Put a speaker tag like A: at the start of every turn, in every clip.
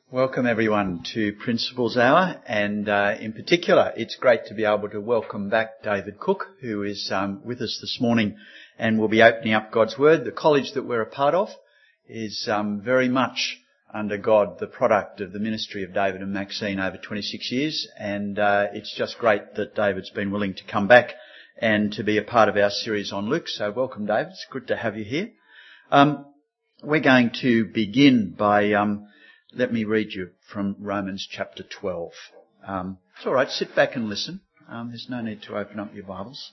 A: Welcome everyone to Principles Hour, and in particular it's great to be able to welcome back David Cook, who is with us this morning and will be opening up God's Word. The college that we're a part of is very much under God, the product of the ministry of David and Maxine over 26 years, and it's just great that David's been willing to come back and to be a part of our series on Luke. So welcome, David. It's good to have you here. We're going to begin by let me read you from Romans chapter 12. It's all right, sit back and listen. There's no need to open up your Bibles.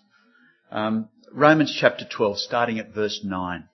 A: Romans chapter 12, starting at verse 9.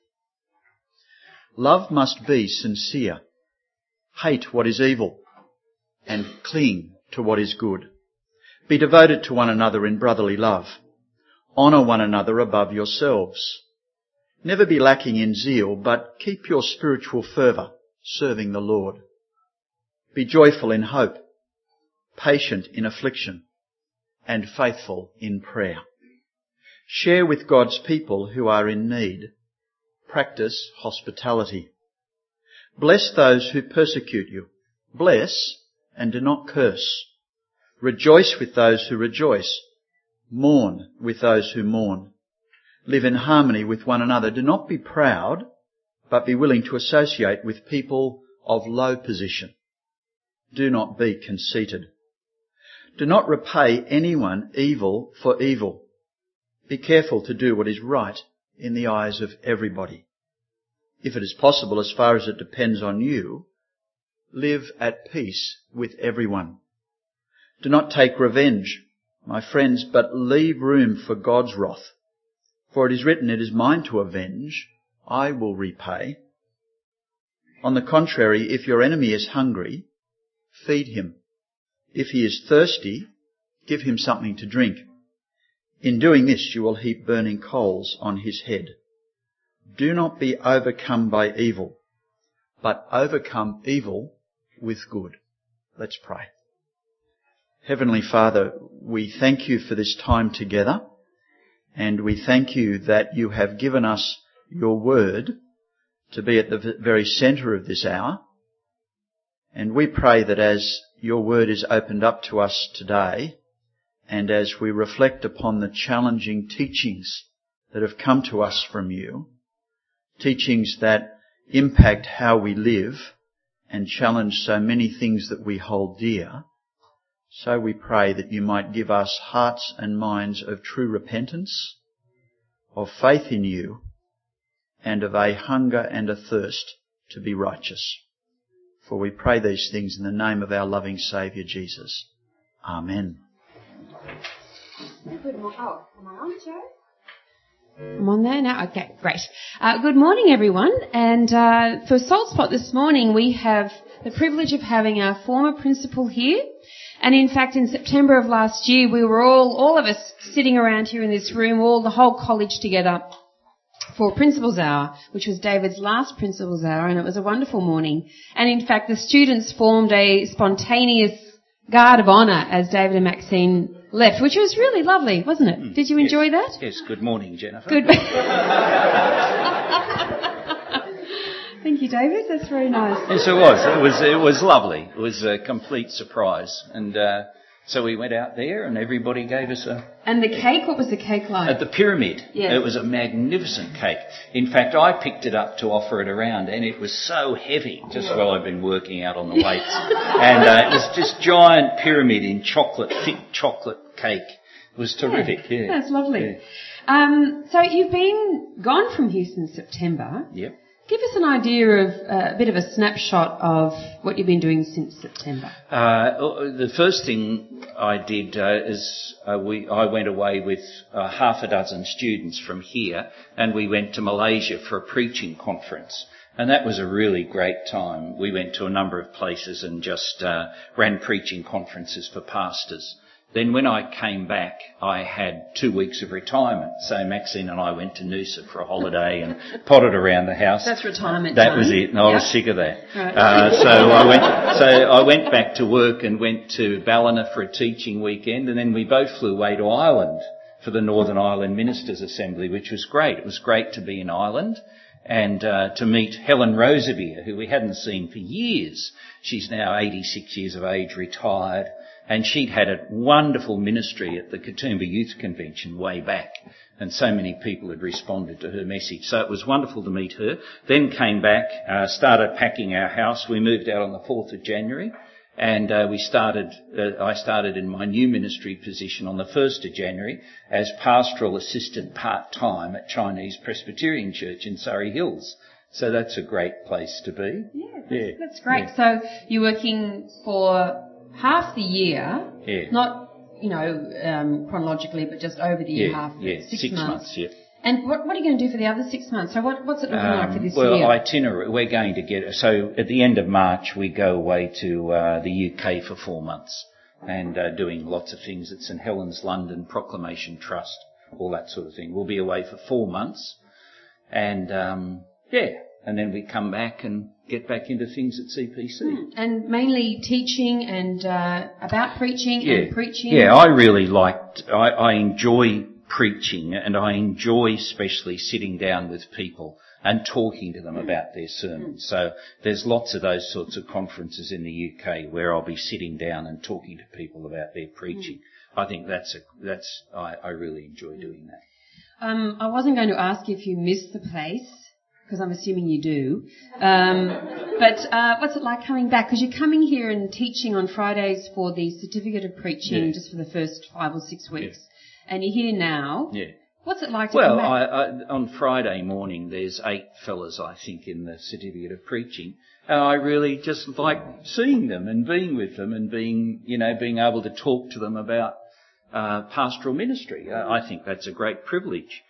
A: Love must be sincere. Hate what is evil and cling to what is good. Be devoted to one another in brotherly love. Honour one another above yourselves. Never be lacking in zeal, but keep your spiritual fervour, serving the Lord. Be joyful in hope, patient in affliction, and faithful in prayer. Share with God's people who are in need. Practice hospitality. Bless those who persecute you. Bless and do not curse. Rejoice with those who rejoice. Mourn with those who mourn. Live in harmony with one another. Do not be proud, but be willing to associate with people of low position. Do not be conceited. Do not repay anyone evil for evil. Be careful to do what is right in the eyes of everybody. If it is possible, as far as it depends on you, live at peace with everyone. Do not take revenge, my friends, but leave room for God's wrath. For it is written, "It is mine to avenge, I will repay." On the contrary, if your enemy is hungry, feed him. If he is thirsty, give him something to drink. In doing this, you will heap burning coals on his head. Do not be overcome by evil, but overcome evil with good. Let's pray. Heavenly Father, we thank you for this time together, and we thank you that you have given us your word to be at the very centre of this hour. And we pray that as your word is opened up to us today, and as we reflect upon the challenging teachings that have come to us from you, teachings that impact how we live and challenge so many things that we hold dear, so we pray that you might give us hearts and minds of true repentance, of faith in you, and of a hunger and a thirst to be righteous. For we pray these things in the name of our loving Saviour Jesus. Amen.
B: Oh, am I on, Joe? I'm on there now? Okay, great. Good morning, everyone. And for Salt Spot this morning, we have the privilege of having our former principal here. And in fact, in September of last year, we were all of us sitting around here in this room, the whole college together, for Principals Hour, which was David's last Principals Hour, and it was a wonderful morning. And in fact, the students formed a spontaneous guard of honour as David and Maxine left, which was really lovely, wasn't it? Did you enjoy that?
C: Yes, good morning, Jennifer.
B: Good. Thank you, David. That's very nice.
C: Yes, it was. It was lovely. It was a complete surprise. And so we went out there and everybody gave us a...
B: And the cake, what was the cake like?
C: At the Pyramid.
B: Yes.
C: It was a magnificent cake. In fact, I picked it up to offer it around and it was so heavy, just while I've been working out on the weights. And it was just giant pyramid in chocolate, thick chocolate cake. It was terrific, yeah.
B: That's lovely.
C: Yeah.
B: So you've been gone from here since September.
C: Yep.
B: Give us an idea of a bit of a snapshot of what you've been doing since September.
C: The first thing I did is I went away with half a dozen students from here, and we went to Malaysia for a preaching conference. And that was a really great time. We went to a number of places and just ran preaching conferences for pastors. Then when I came back, I had 2 weeks of retirement. So Maxine and I went to Noosa for a holiday and potted around the house.
B: That's retirement
C: That
B: time.
C: was it, and I was sick of that.
B: Right.
C: So I went back to work and went to Ballina for a teaching weekend, and then we both flew away to Ireland for the Northern Ireland Ministers' Assembly, which was great. It was great to be in Ireland. and to meet Helen Rosebeer, who we hadn't seen for years. She's now 86 years of age, retired, and she'd had a wonderful ministry at the Katoomba Youth Convention way back, and so many people had responded to her message. So it was wonderful to meet her. Then came back, started packing our house. We moved out on the 4th of January. And I started in my new ministry position on the 1st of January as pastoral assistant part-time at Chinese Presbyterian Church in Surrey Hills. So that's a great place to be.
B: Yeah, that's great. Yeah. So you're working for half the year, not, chronologically, but just over the year, half, 6 months. Yeah. And what are you going to do for the other 6 months? So what's it looking like for this year?
C: Well, itinerary, we're going to so at the end of March we go away to the UK for 4 months and doing lots of things at St Helens London Proclamation Trust, all that sort of thing. We'll be away for 4 months and and then we come back and get back into things at CPC.
B: And mainly teaching and about preaching and preaching?
C: Yeah, I enjoy preaching, and I enjoy especially sitting down with people and talking to them about their sermons. So there's lots of those sorts of conferences in the UK where I'll be sitting down and talking to people about their preaching. I think I really enjoy doing that.
B: I wasn't going to ask if you miss the place, because I'm assuming you do. But what's it like coming back? Because you're coming here and teaching on Fridays for the certificate of preaching just for the first 5 or 6 weeks. And you're here now. Yeah. What's it like to come back?
C: On Friday morning, there's 8 fellas, I think, in the certificate of preaching. And I really just like seeing them and being with them and being able to talk to them about pastoral ministry. I think that's a great privilege.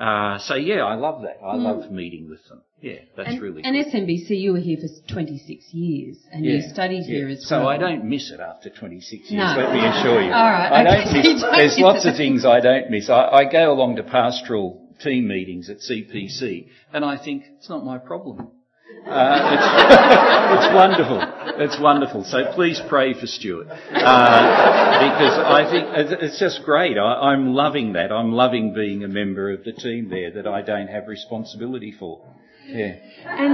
C: I love that. I love meeting with them. Yeah, that's really
B: good. And SMBC, you were here for 26 years and you studied here as well.
C: So I don't miss it after 26 years, let me assure you.
B: All right.
C: I don't miss. There's lots of things I don't miss. I go along to pastoral team meetings at CPC and I think it's not my problem. It's wonderful. It's wonderful. So please pray for Stuart. Because I think it's just great. I'm loving that. I'm loving being a member of the team there that I don't have responsibility for. Yeah.
B: And,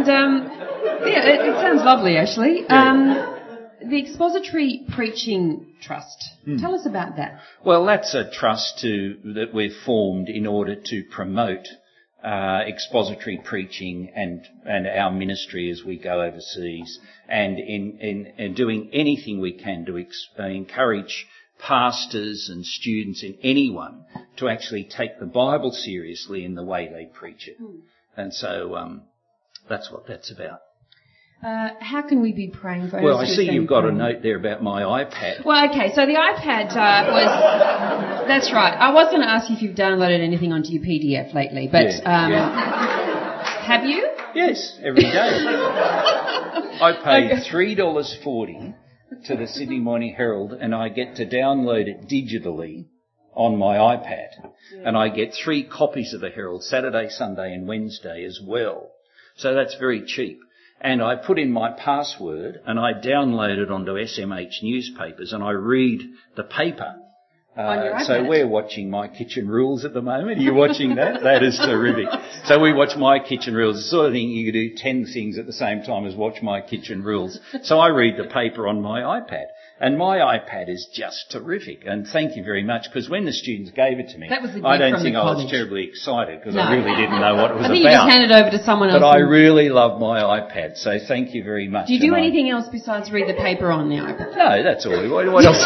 B: it sounds lovely actually. The Expository Preaching Trust. Tell us about that.
C: Well, that's a trust that we've formed in order to promote expository preaching and our ministry as we go overseas, and in doing anything we can to encourage pastors and students and anyone to actually take the Bible seriously in the way they preach it. And so that's what that's about.
B: How can we be praying for?
C: Well, I see you've got a note there about my iPad.
B: Well, okay, so the iPad was... That's right. I was going to ask you if you've downloaded anything onto your PDF lately, but have you?
C: Yes, every day. I pay $3.40 to the Sydney Morning Herald and I get to download it digitally on my iPad. And I get 3 copies of the Herald, Saturday, Sunday and Wednesday as well. So that's very cheap. And I put in my password and I download it onto SMH newspapers and I read the paper. So we're watching My Kitchen Rules at the moment. Are you watching that? That is terrific. So we watch My Kitchen Rules. The sort of thing you can do 10 things at the same time as watch My Kitchen Rules. So I read the paper on my iPad. And my iPad is just terrific. And thank you very much, because when the students gave it to me, I don't think I was terribly excited because I really didn't know what it was about.
B: I think you just handed it over to someone else.
C: But I really love my iPad, so thank you very much.
B: Do you do anything else besides read the paper on the iPad?
C: No, that's all. What else?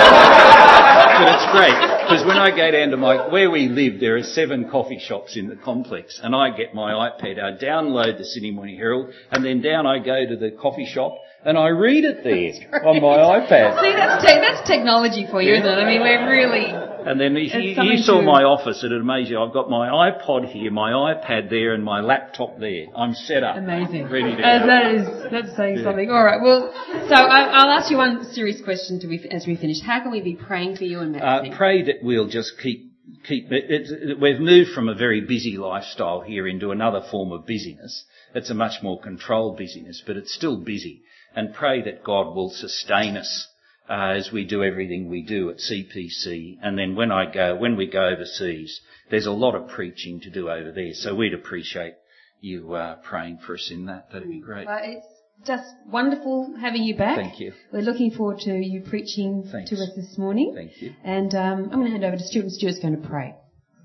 C: But it's great, because when I go down to where we live, there are 7 coffee shops in the complex, and I get my iPad, I download the Sydney Morning Herald, and then down I go to the coffee shop, and I read it there on my iPad.
B: See, that's technology for you, isn't it? I mean, we're really...
C: And then you saw my office, it'd amaze you. I've got my iPod here, my iPad there, and my laptop there. I'm set up.
B: Amazing.
C: Ready to go.
B: That's saying something. All right. Well, so I'll ask you one serious question as we finish. How can we be praying for you and Matt?
C: Pray that we'll just keep we've moved from a very busy lifestyle here into another form of busyness. It's a much more controlled busyness, but it's still busy. And pray that God will sustain us as we do everything we do at CPC. And then when we go overseas, there's a lot of preaching to do over there. So we'd appreciate you praying for us in that. That'd be great.
B: It's just wonderful having you back.
C: Thank you.
B: We're looking forward to you preaching to us this morning.
C: Thank you.
B: And I'm going to hand over to Stuart, and Stuart's going to pray.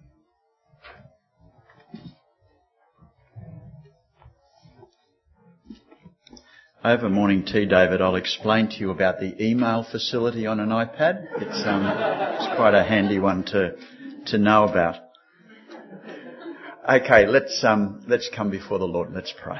A: Over morning tea, David, I'll explain to you about the email facility on an iPad. It's quite a handy one to know about. Okay, let's come before the Lord. Let's pray.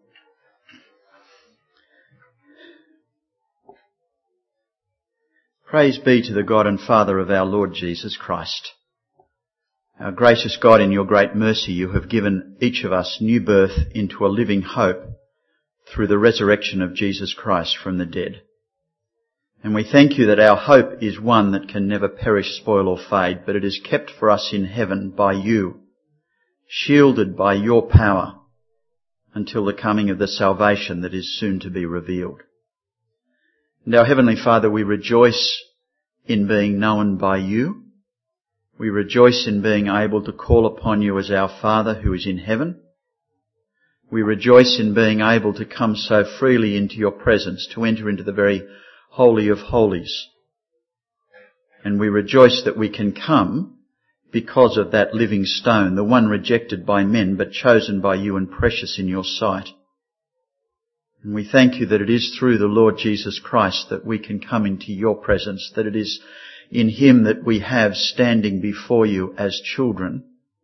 A: Praise be to the God and Father of our Lord Jesus Christ. Our gracious God, in your great mercy, you have given each of us new birth into a living hope through the resurrection of Jesus Christ from the dead. And we thank you that our hope is one that can never perish, spoil or fade, but it is kept for us in heaven by you, shielded by your power until the coming of the salvation that is soon to be revealed. And our Heavenly Father, we rejoice in being known by you. We rejoice in being able to call upon you as our Father who is in heaven. We rejoice in being able to come so freely into your presence, to enter into the very holy of holies. And we rejoice that we can come because of that living stone, the one rejected by men but chosen by you and precious in your sight. And we thank you that it is through the Lord Jesus Christ that we can come into your presence, that it is in him that we have standing before you as children.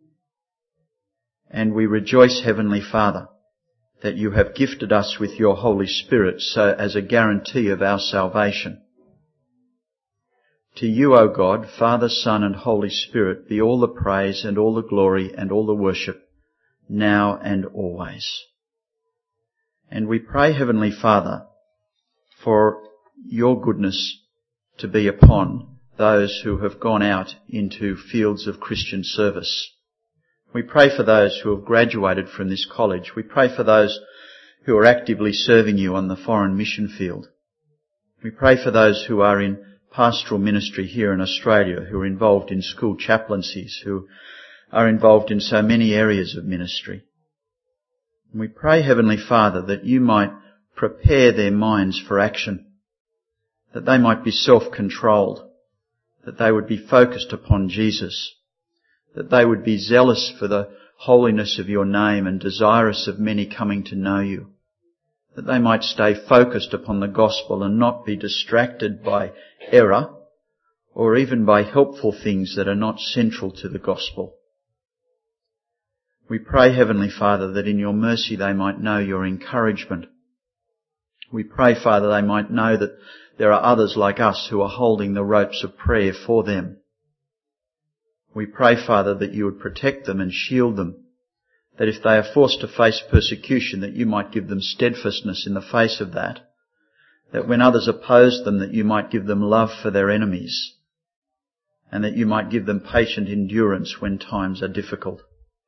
A: And we rejoice, Heavenly Father, that you have gifted us with your Holy Spirit so as a guarantee of our salvation. To you, O God, Father, Son and Holy Spirit, be all the praise and all the glory and all the worship, now and always. And we pray, Heavenly Father, for your goodness to be upon those who have gone out into fields of Christian service. We pray for those who have graduated from this college. We pray for those who are actively serving you on the foreign mission field. We pray for those who are in pastoral ministry here in Australia, who are involved in school chaplaincies, who are involved in so many areas of ministry. And we pray, Heavenly Father, that you might prepare their minds for action, that they might be self-controlled, that they would be focused upon Jesus, that they would be zealous for the holiness of your name and desirous of many coming to know you, that they might stay focused upon the gospel and not be distracted by error or even by helpful things that are not central to the gospel. We pray, Heavenly Father, that in your mercy they might know your encouragement. We pray, Father, they might know that there are others like us who are holding the ropes of prayer for them. We pray, Father, that you would protect them and shield them, that if they are forced to face persecution, that you might give them steadfastness in the face of that, that when others oppose them, that you might give them love for their enemies, and that you might give them patient endurance when times are difficult.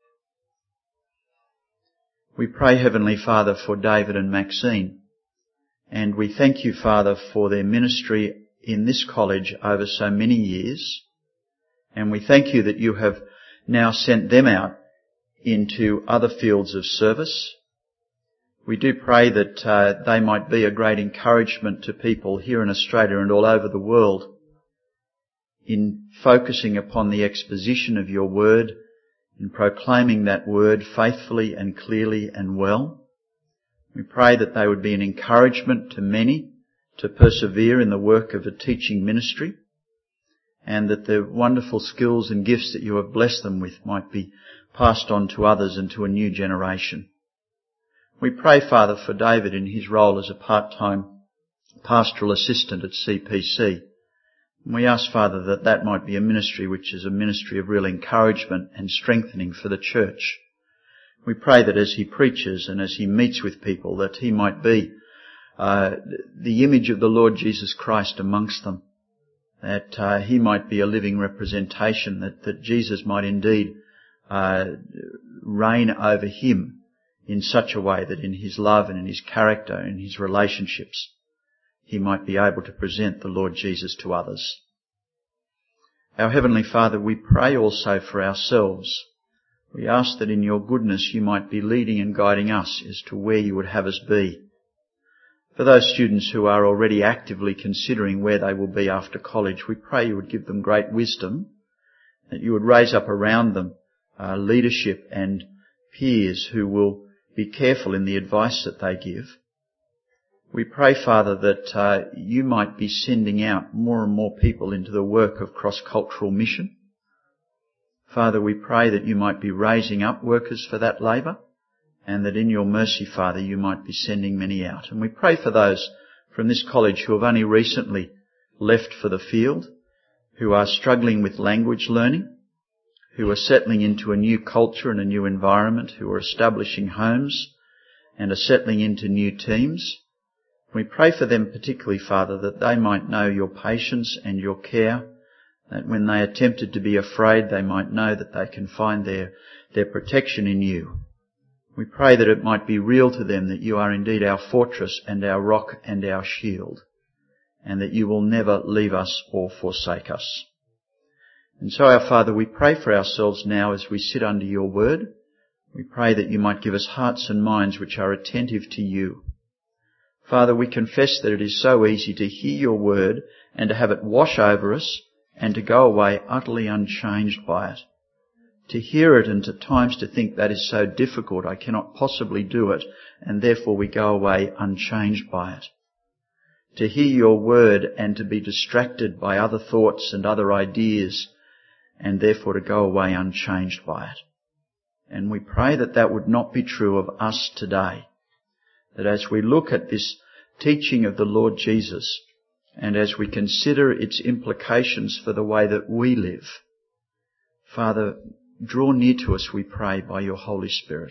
A: We pray, Heavenly Father, for David and Maxine, and we thank you, Father, for their ministry in this college over so many years. And we thank you that you have now sent them out into other fields of service. We do pray that they might be a great encouragement to people here in Australia and all over the world in focusing upon the exposition of your word, in proclaiming that word faithfully and clearly and well. We pray that they would be an encouragement to many to persevere in the work of a teaching ministry, and that the wonderful skills and gifts that you have blessed them with might be passed on to others and to a new generation. We pray, Father, for David in his role as a part-time pastoral assistant at CPC. And we ask, Father, that that might be a ministry which is a ministry of real encouragement and strengthening for the church. We pray that as he preaches and as he meets with people, that he might be the image of the Lord Jesus Christ amongst them, that he might be a living representation, that Jesus might indeed reign over him in such a way that in his love and in his character and in his relationships he might be able to present the Lord Jesus to others. Our Heavenly Father, we pray also for ourselves. We ask that in your goodness you might be leading and guiding us as to where you would have us be. For those students who are already actively considering where they will be after college, we pray you would give them great wisdom, that you would raise up around them leadership and peers who will be careful in the advice that they give. We pray, Father, that you might be sending out more and more people into the work of cross-cultural mission. Father, we pray that you might be raising up workers for that labour, and that in your mercy, Father, you might be sending many out. And we pray for those from this college who have only recently left for the field, who are struggling with language learning, who are settling into a new culture and a new environment, who are establishing homes and are settling into new teams. We pray for them particularly, Father, that they might know your patience and your care, that when they are tempted to be afraid, they might know that they can find their protection in you. We pray that it might be real to them that you are indeed our fortress and our rock and our shield, and that you will never leave us or forsake us. And so, our Father, we pray for ourselves now as we sit under your word. We pray that you might give us hearts and minds which are attentive to you. Father, we confess that it is so easy to hear your word and to have it wash over us and to go away utterly unchanged by it. To hear it and at times to think that is so difficult, I cannot possibly do it, and therefore we go away unchanged by it. To hear your word and to be distracted by other thoughts and other ideas, and therefore to go away unchanged by it. And we pray that that would not be true of us today. That as we look at this teaching of the Lord Jesus, and as we consider its implications for the way that we live, Father, draw near to us, we pray, by your Holy Spirit.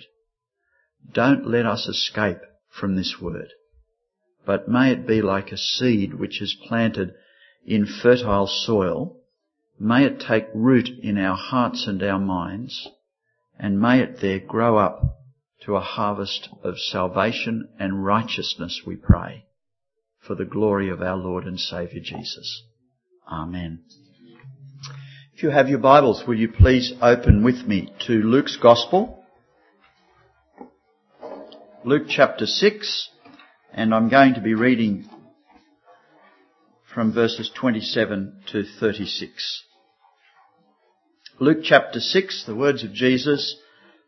A: Don't let us escape from this word, but may it be like a seed which is planted in fertile soil. May it take root in our hearts and our minds, and may it there grow up to a harvest of salvation and righteousness, we pray, for the glory of our Lord and Saviour Jesus. Amen. If you have your Bibles, will you please open with me to Luke's Gospel, Luke chapter 6, and I'm going to be reading from verses 27 to 36. Luke chapter 6, the words of Jesus,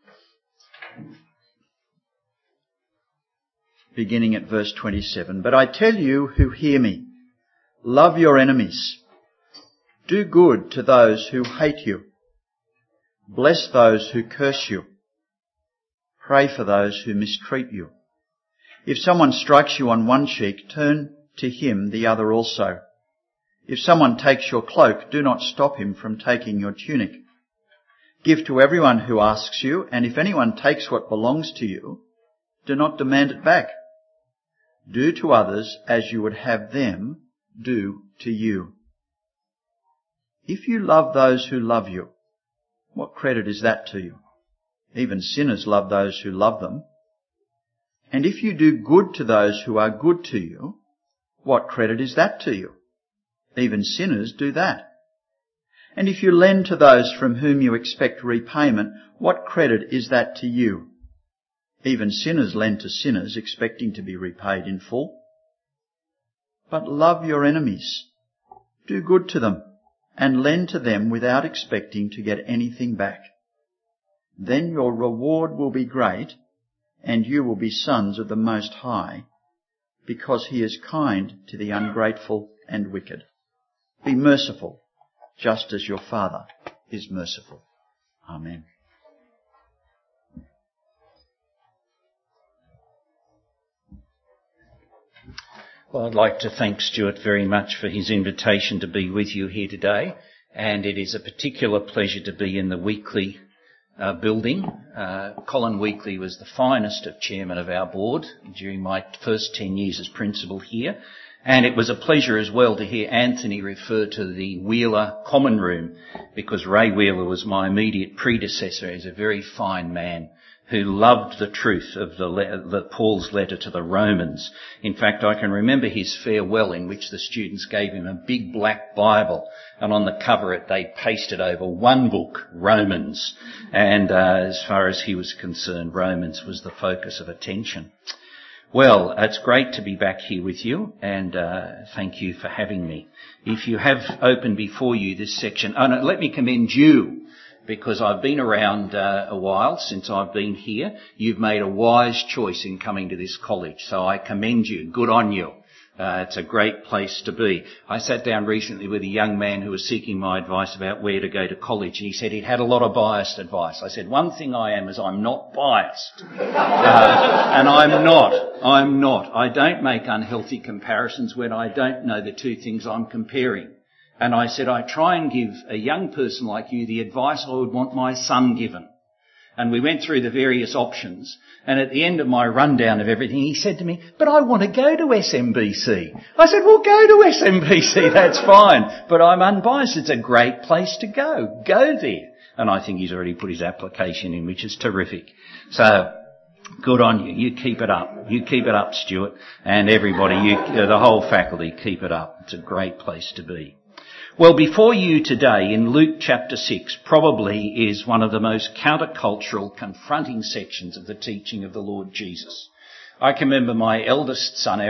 A: beginning at verse 27. But I tell you who hear me, love your enemies. Do good to those who hate you. Bless those who curse you. Pray for those who mistreat you. If someone strikes you on one cheek, turn to him the other also. If someone takes your cloak, do not stop him from taking your tunic. Give to everyone who asks you, and if anyone takes what belongs to you, do not demand it back. Do to others as you would have them do to you. If you love those who love you, what credit is that to you? Even sinners love those who love them. And if you do good to those who are good to you, what credit is that to you? Even sinners do that. And if you lend to those from whom you expect repayment, what credit is that to you? Even sinners lend to sinners, expecting to be repaid in full. But love your enemies. Do good to them, and lend to them without expecting to get anything back. Then your reward will be great, and you will be sons of the Most High, because he is kind to the ungrateful and wicked. Be merciful, just as your Father is merciful. Amen.
C: Well, I'd like to thank Stuart very much for his invitation to be with you here today, and it is a particular pleasure to be in the Weekly building. Colin Weekly was the finest of chairmen of our board during my first 10 years as principal here, and it was a pleasure as well to hear Anthony refer to the Wheeler Common Room, because Ray Wheeler was my immediate predecessor. He's a very fine man who loved the truth of Paul's letter to the Romans. In fact, I can remember his farewell in which the students gave him a big black Bible, and on the cover they pasted over one book, Romans. And as far as he was concerned, Romans was the focus of attention. Well, it's great to be back here with you, and thank you for having me. If you have open before you this section, let me commend you, because I've been around a while since I've been here. You've made a wise choice in coming to this college, so I commend you. Good on you. It's a great place to be. I sat down recently with a young man who was seeking my advice about where to go to college, and he said he'd had a lot of biased advice. I said, one thing I am is I'm not biased. And I'm not. I don't make unhealthy comparisons when I don't know the two things I'm comparing. And I said, I try and give a young person like you the advice I would want my son given. And we went through the various options. And at the end of my rundown of everything, he said to me, but I want to go to SMBC. I said, well, go to SMBC, that's fine. But I'm unbiased. It's a great place to go. Go there. And I think he's already put his application in, which is terrific. So, good on you. You keep it up. You keep it up, Stuart. And everybody, the whole faculty, keep it up. It's a great place to be. Well, before you today in Luke chapter 6 probably is one of the most countercultural, confronting sections of the teaching of the Lord Jesus. I can remember our eldest son,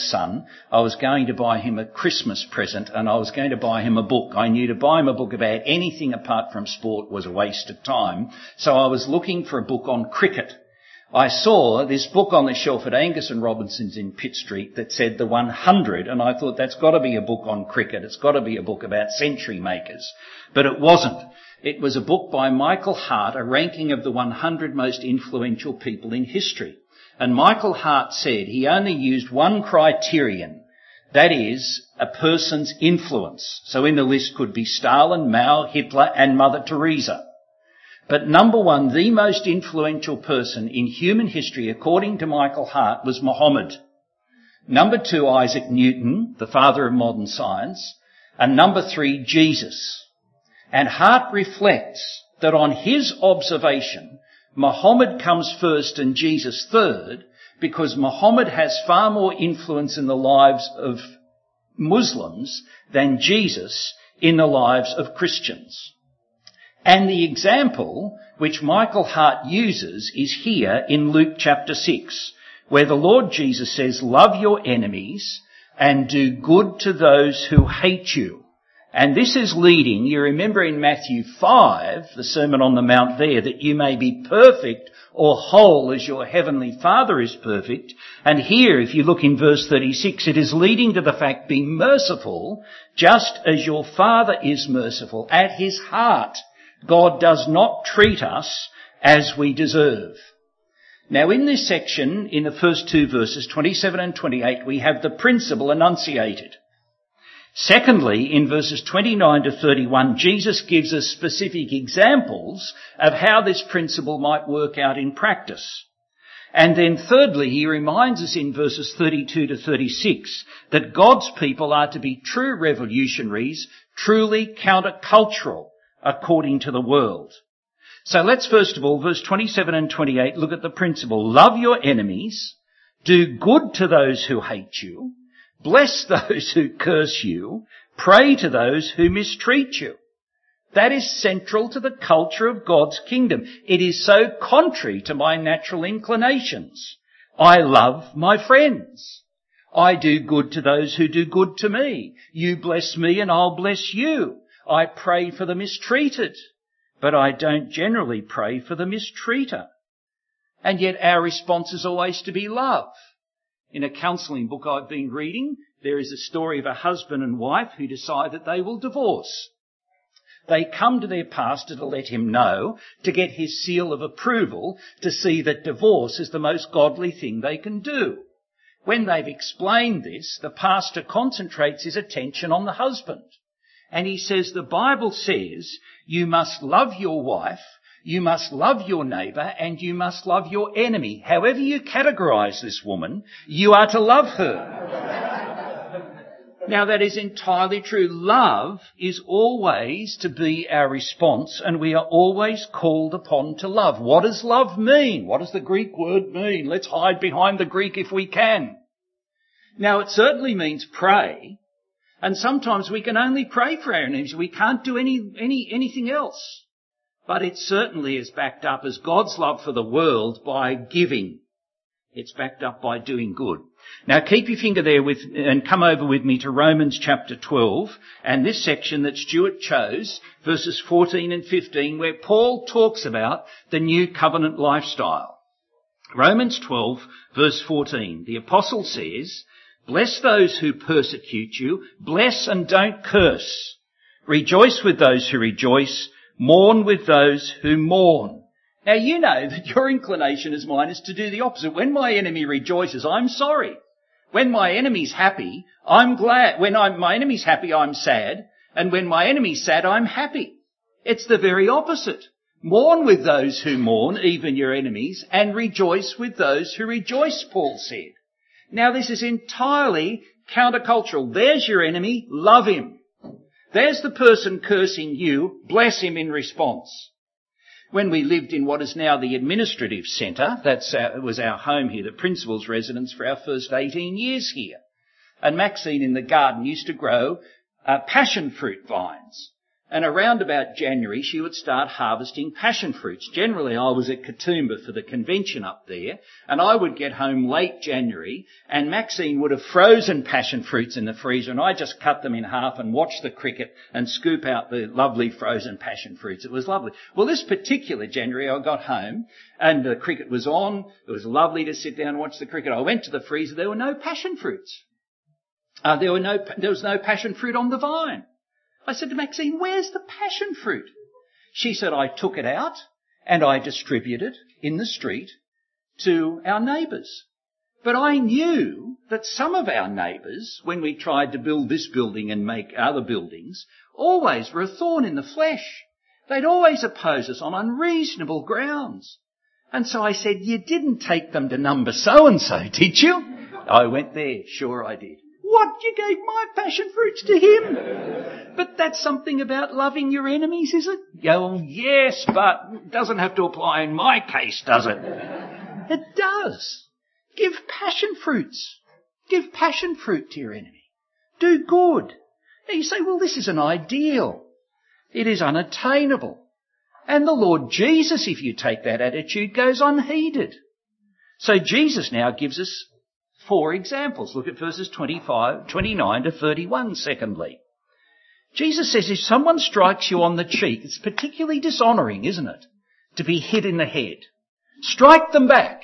C: I was going to buy him a Christmas present and I was going to buy him a book. I knew to buy him a book about anything apart from sport was a waste of time. So I was looking for a book on cricket. I saw this book on the shelf at Angus and Robinson's in Pitt Street that said the 100, and I thought that's got to be a book on cricket. It's got to be a book about century makers. But it wasn't. It was a book by Michael Hart, a ranking of the 100 most influential people in history. And Michael Hart said he only used one criterion, that is, a person's influence. So in the list could be Stalin, Mao, Hitler and Mother Teresa. But number one, the most influential person in human history, according to Michael Hart, was Muhammad. Number two, Isaac Newton, the father of modern science. And number three, Jesus. And Hart reflects that on his observation, Muhammad comes first and Jesus third, because Muhammad has far more influence in the lives of Muslims than Jesus in the lives of Christians. And the example which Michael Hart uses is here in Luke chapter 6, where the Lord Jesus says, love your enemies and do good to those who hate you. And this is leading, you remember in Matthew 5, the Sermon on the Mount there, that you may be perfect or whole as your heavenly Father is perfect. And here, if you look in verse 36, it is leading to the fact, be merciful just as your Father is merciful. At his heart, God does not treat us as we deserve. Now in this section, in the first two verses, 27 and 28, we have the principle enunciated. Secondly, in verses 29 to 31, Jesus gives us specific examples of how this principle might work out in practice. And then thirdly, he reminds us in verses 32 to 36 that God's people are to be true revolutionaries, truly countercultural, according to the world. So let's first of all, verse 27 and 28, look at the principle. Love your enemies, do good to those who hate you, bless those who curse you, pray to those who mistreat you. That is central to the culture of God's kingdom. It is so contrary to my natural inclinations. I love my friends. I do good to those who do good to me. You bless me and I'll bless you. I pray for the mistreated, but I don't generally pray for the mistreater. And yet our response is always to be love. In a counselling book I've been reading, there is a story of a husband and wife who decide that they will divorce. They come to their pastor to let him know, to get his seal of approval, to see that divorce is the most godly thing they can do. When they've explained this, the pastor concentrates his attention on the husband. And he says, the Bible says, you must love your wife, you must love your neighbour, and you must love your enemy. However you categorise this woman, you are to love her. Now that is entirely true. Love is always to be our response, and we are always called upon to love. What does love mean? What does the Greek word mean? Let's hide behind the Greek if we can. Now it certainly means pray, and sometimes we can only pray for our enemies. We can't do anything else. But it certainly is backed up as God's love for the world by giving. It's backed up by doing good. Now keep your finger there and come over with me to Romans chapter 12 and this section that Stuart chose, verses 14 and 15, where Paul talks about the new covenant lifestyle. Romans 12 verse 14, the apostle says, "Bless those who persecute you, bless and don't curse. Rejoice with those who rejoice, mourn with those who mourn." Now you know that your inclination as mine is to do the opposite. When my enemy rejoices, I'm sorry. When my enemy's happy, I'm glad. When my enemy's happy, I'm sad. And when my enemy's sad, I'm happy. It's the very opposite. Mourn with those who mourn, even your enemies, and rejoice with those who rejoice, Paul said. Now this is entirely countercultural. There's your enemy, love him. There's the person cursing you, bless him in response. When we lived in what is now the administrative centre, it was our home here, the principal's residence for our first 18 years here. And Maxine in the garden used to grow passion fruit vines. And around about January, she would start harvesting passion fruits. Generally, I was at Katoomba for the convention up there, and I would get home late January, and Maxine would have frozen passion fruits in the freezer, and I just cut them in half and watch the cricket and scoop out the lovely frozen passion fruits. It was lovely. Well, this particular January, I got home, and the cricket was on. It was lovely to sit down and watch the cricket. I went to the freezer. There were no passion fruits. There was no passion fruit on the vine. I said to Maxine, "Where's the passion fruit?" She said, "I took it out and I distributed in the street to our neighbours." But I knew that some of our neighbours, when we tried to build this building and make other buildings, always were a thorn in the flesh. They'd always oppose us on unreasonable grounds. And so I said, "You didn't take them to number so-and-so, did you?" I went there. Sure I did. "What? You gave my passion fruits to him?" "But that's something about loving your enemies, is it?" "Oh, yes, but it doesn't have to apply in my case, does it?" It does. Give passion fruits. Give passion fruit to your enemy. Do good. Now you say, "Well, this is an ideal. It is unattainable." And the Lord Jesus, if you take that attitude, goes unheeded. So Jesus now gives us 4 examples. Look at verses 29 to 31, secondly. Jesus says if someone strikes you on the cheek, it's particularly dishonouring, isn't it, to be hit in the head. Strike them back.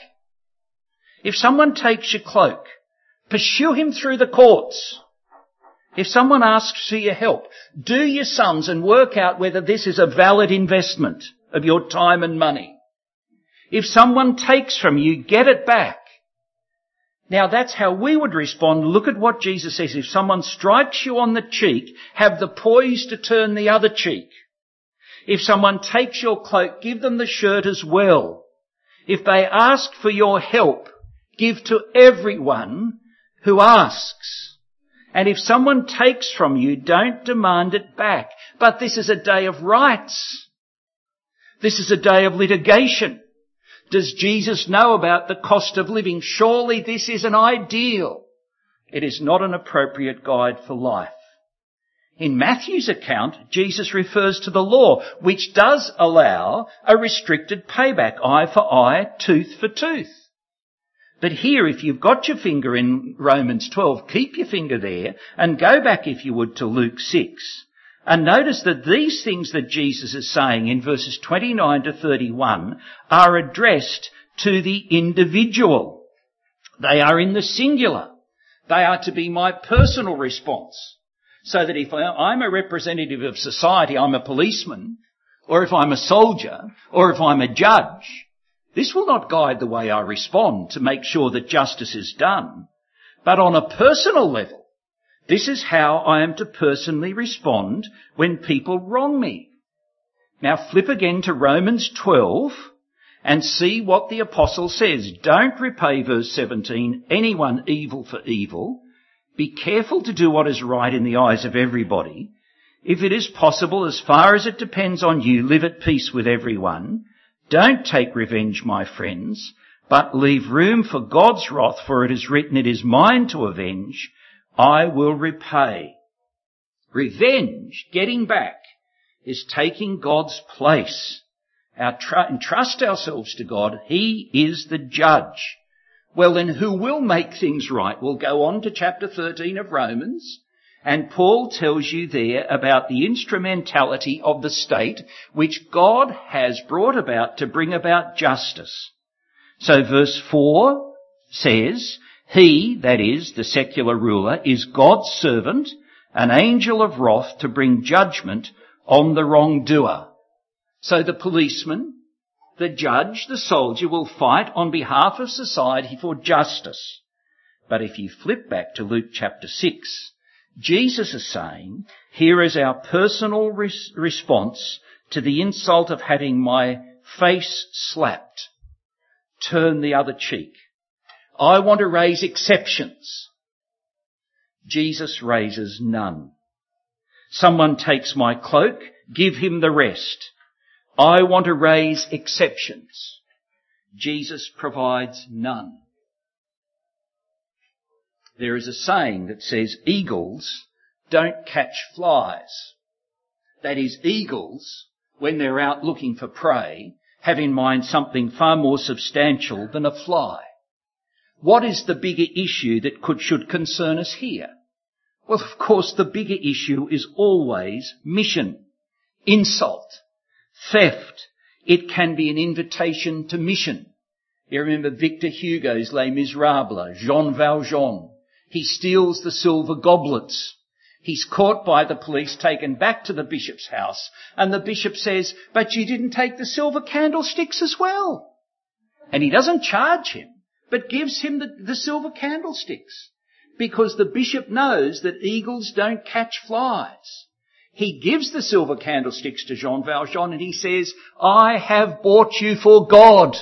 C: If someone takes your cloak, pursue him through the courts. If someone asks for your help, do your sums and work out whether this is a valid investment of your time and money. If someone takes from you, get it back. Now that's how we would respond. Look at what Jesus says. If someone strikes you on the cheek, have the poise to turn the other cheek. If someone takes your cloak, give them the shirt as well. If they ask for your help, give to everyone who asks. And if someone takes from you, don't demand it back. But this is a day of rights. This is a day of litigation. Does Jesus know about the cost of living? Surely this is an ideal. It is not an appropriate guide for life. In Matthew's account, Jesus refers to the law, which does allow a restricted payback, eye for eye, tooth for tooth. But here, if you've got your finger in Romans 12, keep your finger there and go back, if you would, to Luke 6. And notice that these things that Jesus is saying in verses 29 to 31 are addressed to the individual. They are in the singular. They are to be my personal response. So that if I'm a representative of society, I'm a policeman, or if I'm a soldier, or if I'm a judge, this will not guide the way I respond to make sure that justice is done. But on a personal level, this is how I am to personally respond when people wrong me. Now flip again to Romans 12 and see what the apostle says. Don't repay, verse 17, anyone evil for evil. Be careful to do what is right in the eyes of everybody. If it is possible, as far as it depends on you, live at peace with everyone. Don't take revenge, my friends, but leave room for God's wrath, for it is written, it is mine to avenge, I will repay. Revenge, getting back, is taking God's place. Entrust ourselves to God. He is the judge. Well, then who will make things right? We'll go on to chapter 13 of Romans, and Paul tells you there about the instrumentality of the state which God has brought about to bring about justice. So verse 4 says, he, that is, the secular ruler, is God's servant, an angel of wrath to bring judgment on the wrongdoer. So the policeman, the judge, the soldier will fight on behalf of society for justice. But if you flip back to Luke chapter 6, Jesus is saying, here is our personal response to the insult of having my face slapped. Turn the other cheek. I want to raise exceptions. Jesus raises none. Someone takes my cloak, give him the rest. I want to raise exceptions. Jesus provides none. There is a saying that says eagles don't catch flies. That is, eagles, when they're out looking for prey, have in mind something far more substantial than a fly. What is the bigger issue that should concern us here? Well, of course, the bigger issue is always mission, insult, theft. It can be an invitation to mission. You remember Victor Hugo's Les Miserables, Jean Valjean. He steals the silver goblets. He's caught by the police, taken back to the bishop's house, and the bishop says, but you didn't take the silver candlesticks as well. And he doesn't charge him, but gives him the silver candlesticks, because the bishop knows that eagles don't catch flies. He gives the silver candlesticks to Jean Valjean and he says, I have bought you for God.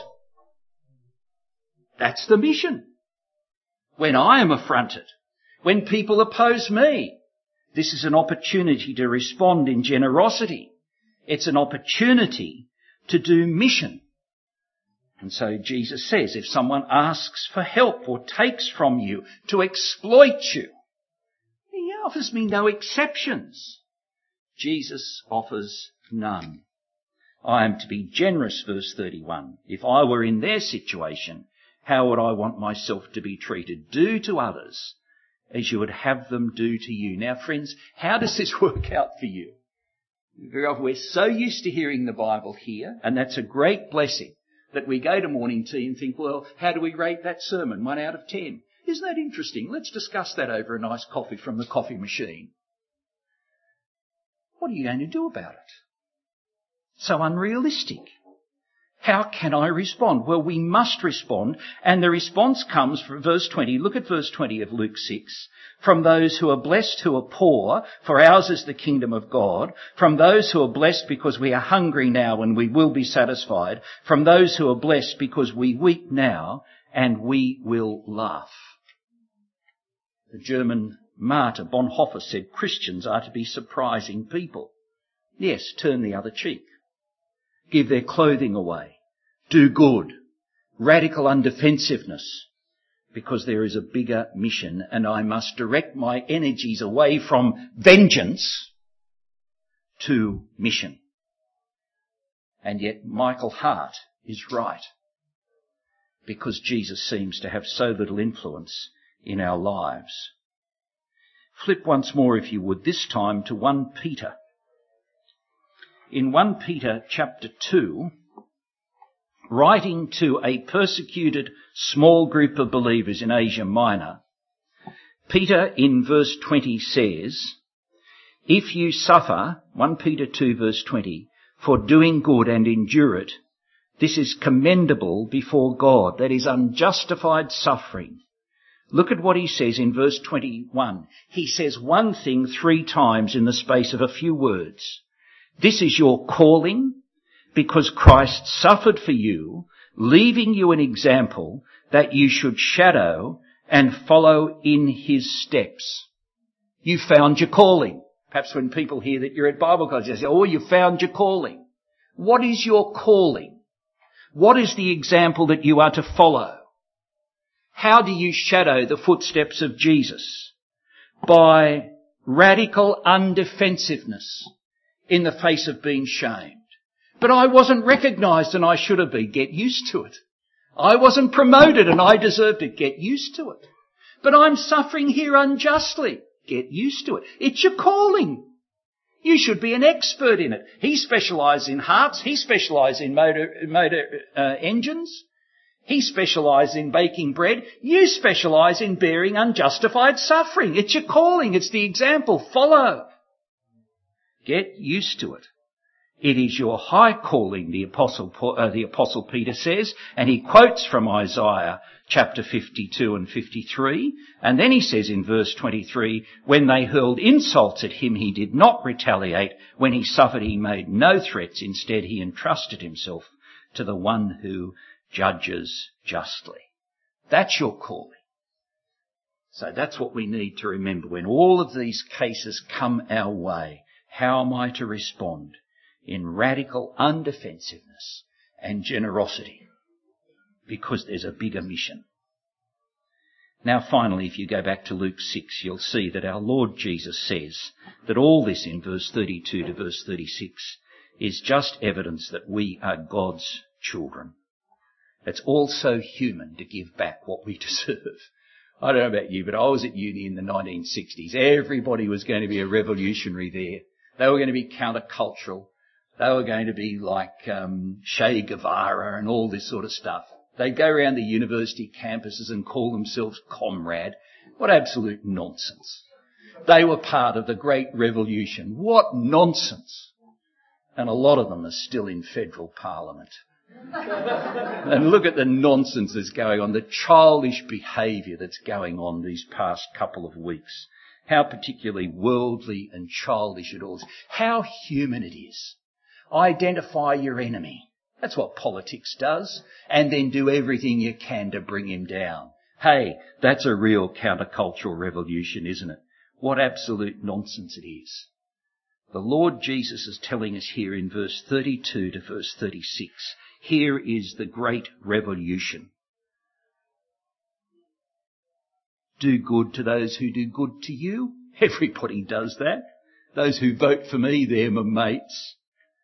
C: That's the mission. When I am affronted, when people oppose me, this is an opportunity to respond in generosity. It's an opportunity to do mission. And so Jesus says, if someone asks for help or takes from you to exploit you, he offers me no exceptions. Jesus offers none. I am to be generous, verse 31. If I were in their situation, how would I want myself to be treated? Do to others as you would have them do to you. Now, friends, how does this work out for you? Very often we're so used to hearing the Bible here, and that's a great blessing, that we go to morning tea and think, well, how do we rate that sermon? 1 out of 10. Isn't that interesting? Let's discuss that over a nice coffee from the coffee machine. What are you going to do about it? So unrealistic. How can I respond? Well, we must respond, and the response comes from verse 20. Look at verse 20 of Luke 6. From those who are blessed who are poor, for ours is the kingdom of God. From those who are blessed because we are hungry now and we will be satisfied. From those who are blessed because we weep now and we will laugh. The German martyr Bonhoeffer said Christians are to be surprising people. Yes, turn the other cheek. Give their clothing away. Do good. Radical undefensiveness. Because there is a bigger mission and I must direct my energies away from vengeance to mission. And yet Michael Hart is right. Because Jesus seems to have so little influence in our lives. Flip once more, if you would, this time to 1 Peter. In 1 Peter chapter 2, writing to a persecuted small group of believers in Asia Minor, Peter in verse 20 says, if you suffer, 1 Peter 2 verse 20, for doing good and endure it, this is commendable before God. That is unjustified suffering. Look at what he says in verse 21. He says one thing 3 times in the space of a few words. This is your calling, because Christ suffered for you, leaving you an example that you should shadow and follow in his steps. You found your calling. Perhaps when people hear that you're at Bible college, they say, oh, you found your calling. What is your calling? What is the example that you are to follow? How do you shadow the footsteps of Jesus? By radical undefensiveness in the face of being shamed. But I wasn't recognised and I should have been. Get used to it. I wasn't promoted and I deserved it. Get used to it. But I'm suffering here unjustly. Get used to it. It's your calling. You should be an expert in it. He specialised in hearts. He specialised in motor engines. He specialised in baking bread. You specialise in bearing unjustified suffering. It's your calling. It's the example. Follow. Get used to it. It is your high calling, the Apostle Peter says, and he quotes from Isaiah chapter 52 and 53, and then he says in verse 23, when they hurled insults at him, he did not retaliate. When he suffered, he made no threats. Instead, he entrusted himself to the one who judges justly. That's your calling. So that's what we need to remember. When all of these cases come our way, how am I to respond? In radical undefensiveness and generosity, because there's a bigger mission. Now finally, if you go back to Luke 6, you'll see that our Lord Jesus says that all this in verse 32 to verse 36 is just evidence that we are God's children. It's also human to give back what we deserve. I don't know about you, but I was at uni in the 1960s. Everybody was going to be a revolutionary there. They were going to be countercultural. They were going to be like Che Guevara and all this sort of stuff. They'd go around the university campuses and call themselves comrade. What absolute nonsense. They were part of the Great Revolution. What nonsense. And a lot of them are still in federal parliament. And look at the nonsense that's going on, the childish behaviour that's going on these past couple of weeks. How particularly worldly and childish it all is. How human it is. Identify your enemy. That's what politics does. And then do everything you can to bring him down. Hey, that's a real countercultural revolution, isn't it? What absolute nonsense it is. The Lord Jesus is telling us here in verse 32 to verse 36, here is the great revolution. Do good to those who do good to you. Everybody does that. Those who vote for me, they're my mates.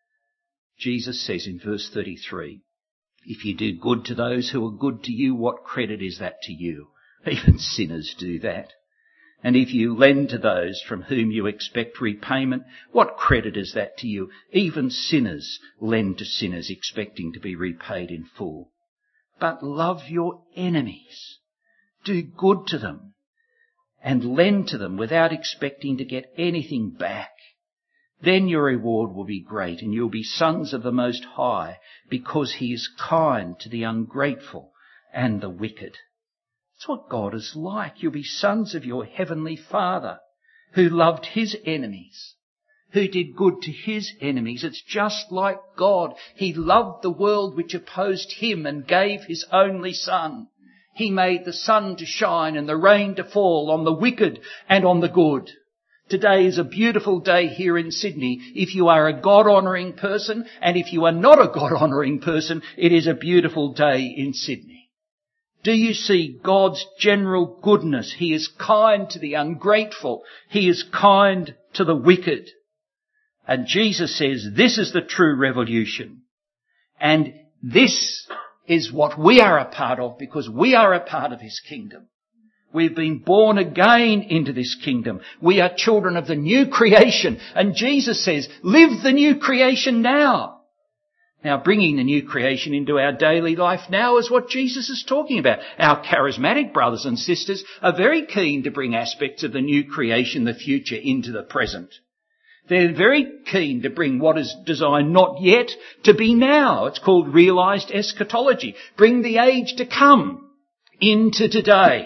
C: Jesus says in verse 33, if you do good to those who are good to you, what credit is that to you? Even sinners do that. And if you lend to those from whom you expect repayment, what credit is that to you? Even sinners lend to sinners expecting to be repaid in full. But love your enemies. Do good to them and lend to them without expecting to get anything back. Then your reward will be great and you'll be sons of the Most High, because he is kind to the ungrateful and the wicked. That's what God is like. You'll be sons of your heavenly Father, who loved his enemies, who did good to his enemies. It's just like God. He loved the world which opposed him and gave his only Son. He made the sun to shine and the rain to fall on the wicked and on the good. Today is a beautiful day here in Sydney. If you are a God-honouring person, and if you are not a God-honouring person, it is a beautiful day in Sydney. Do you see God's general goodness? He is kind to the ungrateful. He is kind to the wicked. And Jesus says this is the true revolution. And this is what we are a part of, because we are a part of his kingdom. We've been born again into this kingdom. We are children of the new creation. And Jesus says, live the new creation now. Now, bringing the new creation into our daily life now is what Jesus is talking about. Our charismatic brothers and sisters are very keen to bring aspects of the new creation, the future, into the present. They're very keen to bring what is designed not yet to be now. It's called realised eschatology. Bring the age to come into today.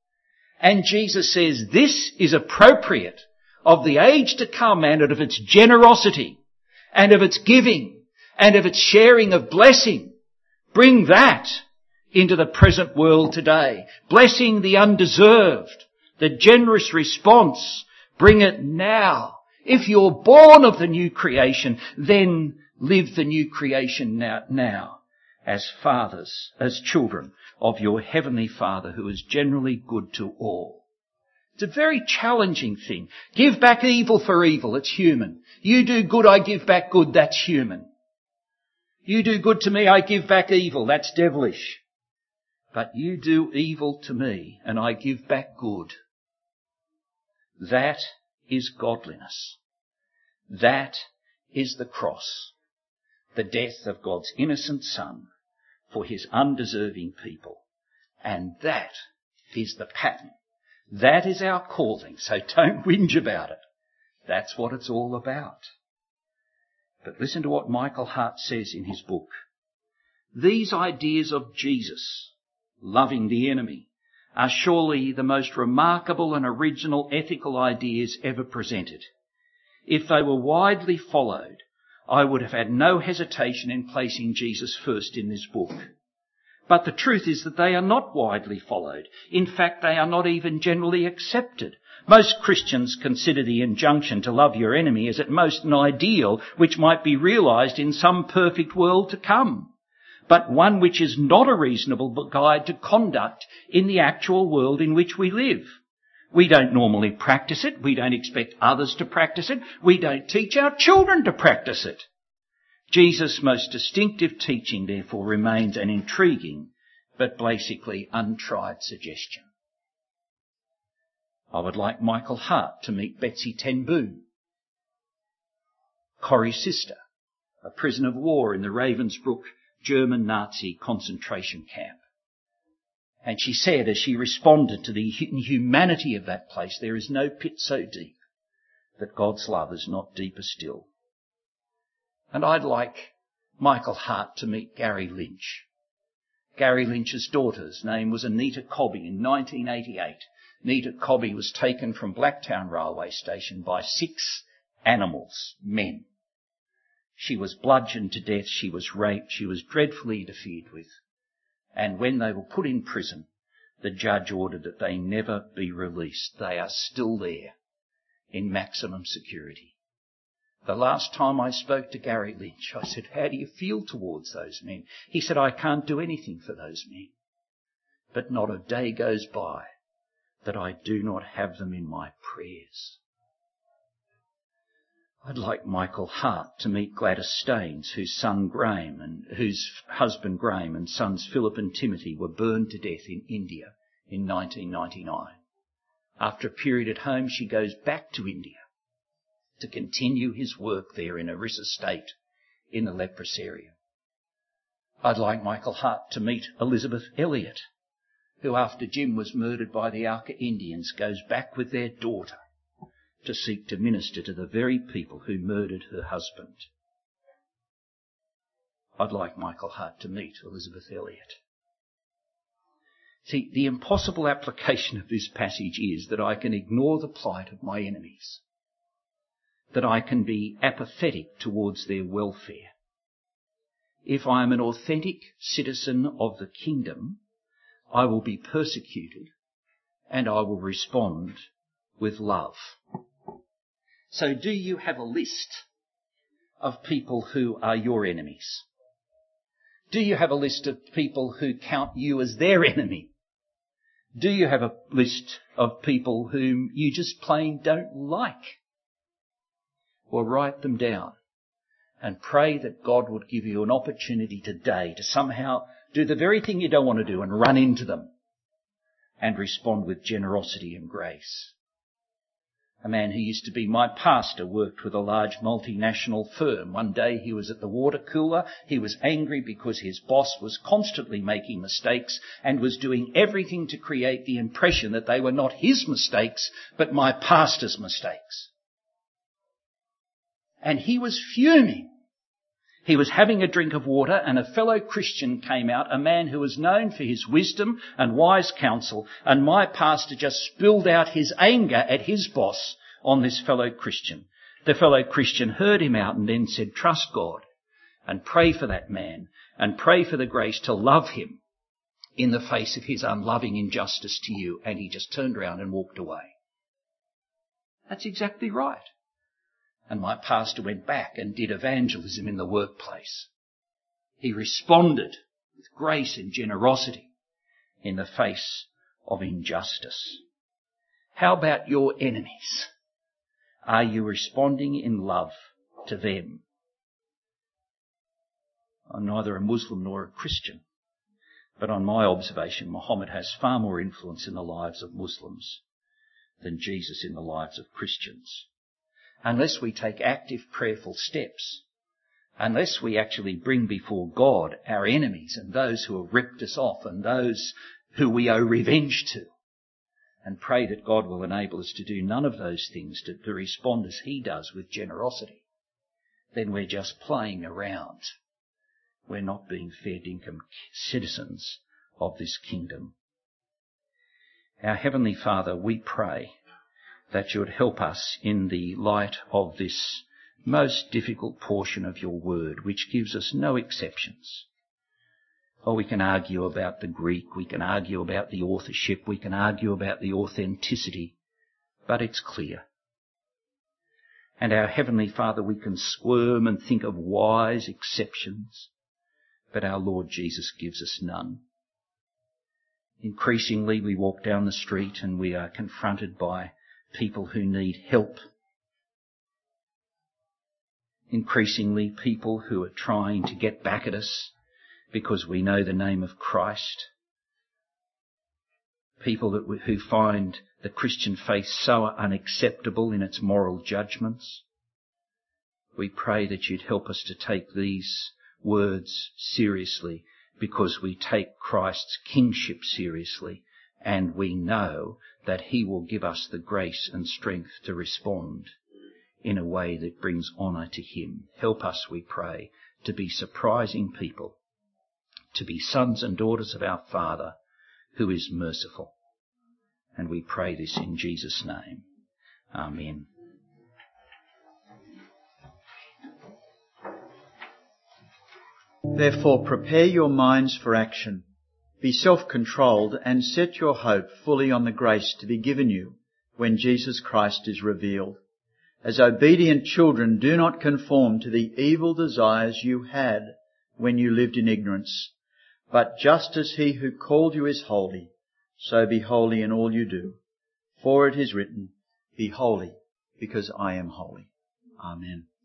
C: And Jesus says this is appropriate of the age to come and of its generosity and of its giving and of its sharing of blessing. Bring that into the present world today. Blessing the undeserved, the generous response. Bring it now. If you're born of the new creation, then live the new creation now as fathers, as children of your heavenly Father who is generally good to all. It's a very challenging thing. Give back evil for evil. It's human. You do good, I give back good. That's human. You do good to me, I give back evil. That's devilish. But you do evil to me and I give back good. That is godliness. That is the cross. The death of God's innocent Son for his undeserving people. And that is the pattern. That is our calling. So don't whinge about it. That's what it's all about. But listen to what Michael Hart says in his book. These ideas of Jesus, loving the enemy, are surely the most remarkable and original ethical ideas ever presented. If they were widely followed, I would have had no hesitation in placing Jesus first in this book. But the truth is that they are not widely followed. In fact, they are not even generally accepted. Most Christians consider the injunction to love your enemy as at most an ideal which might be realised in some perfect world to come, but one which is not a reasonable guide to conduct in the actual world in which we live. We don't normally practice it. We don't expect others to practice it. We don't teach our children to practice it. Jesus' most distinctive teaching, therefore, remains an intriguing but basically untried suggestion. I would like Michael Hart to meet Betsy ten Boom, Corrie's sister, a prisoner of war in the Ravensbrück German Nazi concentration camp. And she said, as she responded to the inhumanity of that place, there is no pit so deep that God's love is not deeper still. And I'd like Michael Hart to meet Gary Lynch. Gary Lynch's daughter's name was Anita Cobby in 1988. Anita Cobby was taken from Blacktown Railway Station by 6 animals, men. She was bludgeoned to death, she was raped, she was dreadfully interfered with. And when they were put in prison, the judge ordered that they never be released. They are still there in maximum security. The last time I spoke to Gary Lynch, I said, how do you feel towards those men? He said, I can't do anything for those men. But not a day goes by that I do not have them in my prayers. I'd like Michael Hart to meet Gladys Staines, whose husband Graham and sons Philip and Timothy were burned to death in India in 1999. After a period at home, she goes back to India to continue his work there in Orissa State in the leprosarium. I'd like Michael Hart to meet Elizabeth Elliot, who after Jim was murdered by the Auca Indians goes back with their daughter to seek to minister to the very people who murdered her husband. I'd like Michael Hart to meet Elizabeth Elliot. See, the impossible application of this passage is that I can ignore the plight of my enemies, that I can be apathetic towards their welfare. If I am an authentic citizen of the kingdom, I will be persecuted and I will respond with love. So do you have a list of people who are your enemies? Do you have a list of people who count you as their enemy? Do you have a list of people whom you just plain don't like? Well, write them down and pray that God would give you an opportunity today to somehow do the very thing you don't want to do and run into them and respond with generosity and grace. A man who used to be my pastor worked with a large multinational firm. One day he was at the water cooler. He was angry because his boss was constantly making mistakes and was doing everything to create the impression that they were not his mistakes, but my pastor's mistakes. And he was fuming. He was having a drink of water and a fellow Christian came out, a man who was known for his wisdom and wise counsel, and my pastor just spilled out his anger at his boss on this fellow Christian. The fellow Christian heard him out and then said, trust God and pray for that man and pray for the grace to love him in the face of his unloving injustice to you, and he just turned around and walked away. That's exactly right. And my pastor went back and did evangelism in the workplace. He responded with grace and generosity in the face of injustice. How about your enemies? Are you responding in love to them? I'm neither a Muslim nor a Christian, but on my observation, Muhammad has far more influence in the lives of Muslims than Jesus in the lives of Christians. Unless we take active prayerful steps, unless we actually bring before God our enemies and those who have ripped us off and those who we owe revenge to, and pray that God will enable us to do none of those things, to respond as he does with generosity, then we're just playing around. We're not being fair dinkum citizens of this kingdom. Our Heavenly Father, we pray that you would help us in the light of this most difficult portion of your word, which gives us no exceptions. Oh, we can argue about the Greek, we can argue about the authorship, we can argue about the authenticity, but it's clear. And our Heavenly Father, we can squirm and think of wise exceptions, but our Lord Jesus gives us none. Increasingly, we walk down the street and we are confronted by people who need help. Increasingly, people who are trying to get back at us because we know the name of Christ. People who find the Christian faith so unacceptable in its moral judgments. We pray that you'd help us to take these words seriously, because we take Christ's kingship seriously, and we know that he will give us the grace and strength to respond in a way that brings honour to him. Help us, we pray, to be surprising people, to be sons and daughters of our Father who is merciful. And we pray this in Jesus' name. Amen.
A: Therefore, prepare your minds for action. Be self-controlled and set your hope fully on the grace to be given you when Jesus Christ is revealed. As obedient children, do not conform to the evil desires you had when you lived in ignorance. But just as he who called you is holy, so be holy in all you do. For it is written, be holy, because I am holy. Amen.